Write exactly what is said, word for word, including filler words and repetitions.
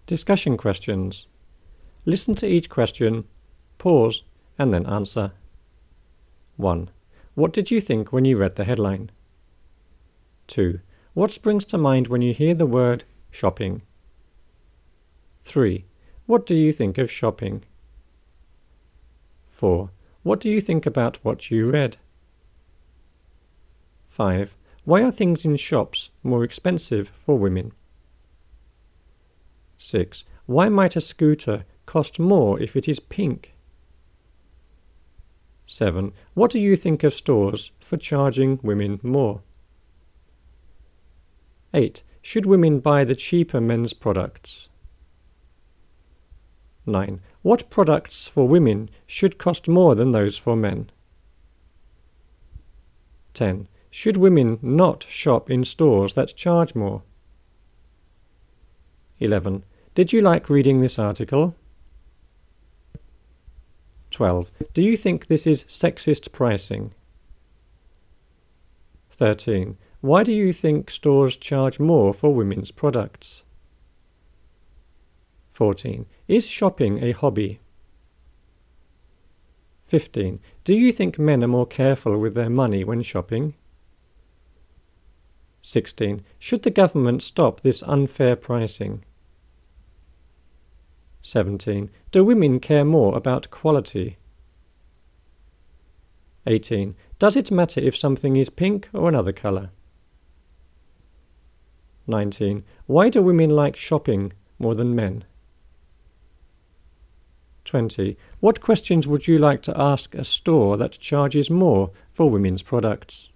Discussion questions. Listen to each question, pause, and then answer. one. What did you think when you read the headline? two. What springs to mind when you hear the word shopping? three. What do you think of shopping? four. What do you think about what you read? five. Why are things in shops more expensive for women? six. Why might a scooter cost more if it is pink? seven. What do you think of stores for charging women more? eight. Should women buy the cheaper men's products? nine. What products for women should cost more than those for men? ten. Should women not shop in stores that charge more? eleven. Did you like reading this article? twelve. Do you think this is sexist pricing? thirteen. Why do you think stores charge more for women's products? fourteen. Is shopping a hobby? fifteen. Do you think men are more careful with their money when shopping? sixteen. Should the government stop this unfair pricing? seventeen. Do women care more about quality? eighteen. Does it matter if something is pink or another colour? nineteen. Why do women like shopping more than men? twenty. What questions would you like to ask a store that charges more for women's products?